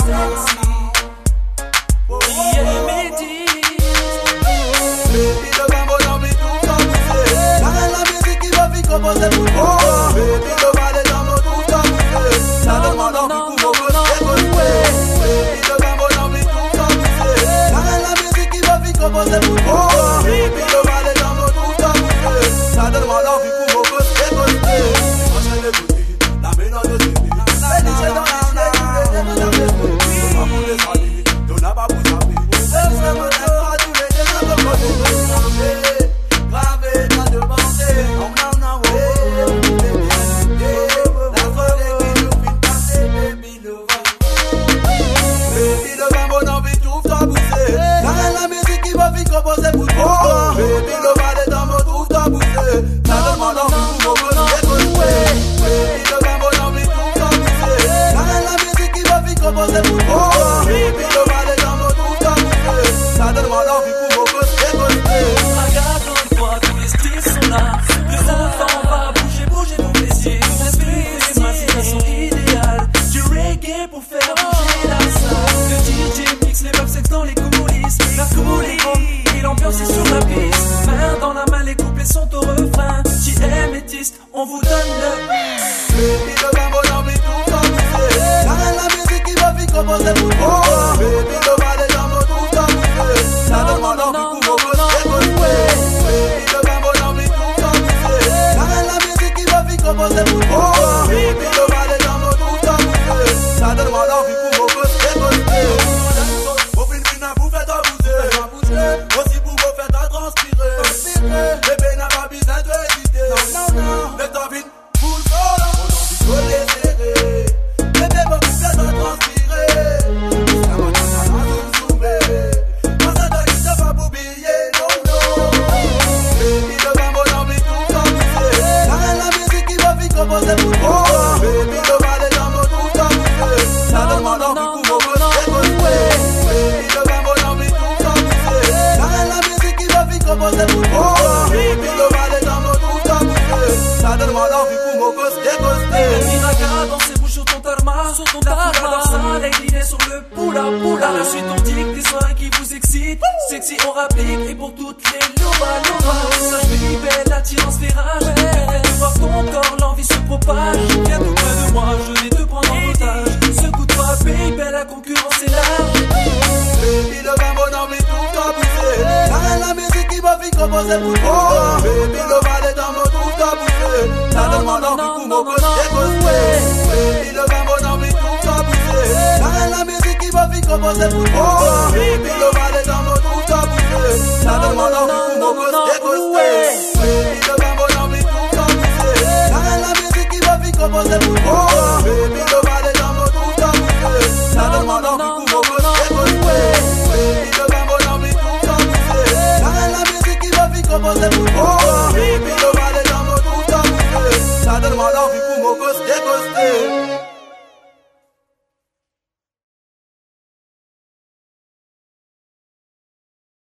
sexy. Yeah, métis. Baby, le vin bon envie tout ça pousser. La musique qui va vite composer pour toi. Baby, le vin les dames tout ça pousser. Ça demande envie pour mon gosse et gosse. Baby, le vin bon envie tout ça pousser. La musique qui va vite composer pour toi. Baby, le vin les dames tout ça pousser. Ça demande envie pour mon gosse et gosse. Moi j'ai les bouteilles, la mélange de suivi. Félicité dans la composé pour toi. Baby, le balai dans mon trouve ta boussée. Ça demande envie pour mon gosse et gosse. Baby, le vin bon envie tout ça boussée. La musique qui va vite composer pour toi. Baby, le balai dans mon trouve ta boussée. Ça demande envie pour mon gosse et gosse. Regarde-toi, tous les styles sont là. Le haut en bas, bougez vos plaisirs. Respirez ma situation idéale. Du reggae pour faire bouger la salle. Le DJ mixe les meufs sex dans les coulisses. La cool est grande. L'ambiance est sur la piste, main dans la main, les couplets sont au refrain. JM et Tist, on vous donne le Baby, le vin bon envie tout ça pousser. La musique qui va vite composer pour toi. Baby, le balai dans mon trouve ta boussée. Ça demande envie pour mon gosse et gosse. Baby, le vin bon envie tout ça pousser. La musique qui va vite composer pour toi. Baby, le balai dans mon trouve ta boussée. Ça demande envie pour mon gosse et gosse. Au film, vous faites à bouger. Aussi pour vous faire transpirer. Bébé n'a pas besoin de hésiter. Le temps vite, pour le sol. On a envie de les serrer. Bébé va vous faire transpirer. Ça va dans la zoom-zoomée. Quand ça t'a dit, ça va pour oublier. Non. Baby, le vin bon envie tout ça pousser. La musique qui va vite composer pour toi. Baby, le balai dans mon trouve ta boussée. Ça demande envie pour mon gosse et gosse. Baby, le vin bon envie tout ça pousser. La musique qui va vite composer pour toi. Baby, le balai dans mon trouve ta boussée. Ça demande envie pour mon gosse et gosse. Miraga dans ses bouches sur ton tarma. Sur ton tarma dans ça, incliné sur le poula. À la suite on dit des soins qui vous excitent. Sexy on rapplique et pour toutes les loba. Ça je belle attirance fait rage. De voir ton corps, l'envie se propage. Viens tout près de moi, je vais te prendre en otage. Secoue-toi baby, la concurrence est large. Baby, le vin bon envie tout ça pousser. La musique qui va vite composer pour toi. Baby, le balai dans mon trouve ta boussée. Ça demande envie pour mon gosse et gosse. Baby, le vin bon envie tout ça pousser. La musique qui va vite composer pour toi. Baby, le balai dans mon trouve ta boussée. Ça demande envie pour mon gosse et gosse. Baby, le vin bon envie tout ça pousser. La musique qui va vite composer pour toi. Baby, le balai dans mon trouve ta boussée. Ça demande envie pour mon gosse et gosse. Baby, le vin bon envie tout ça pousser. La musique qui va vite composer pour toi. Baby, le balai dans mon trouve ta boussée. Ça demande envie pour mon gosse et gosse.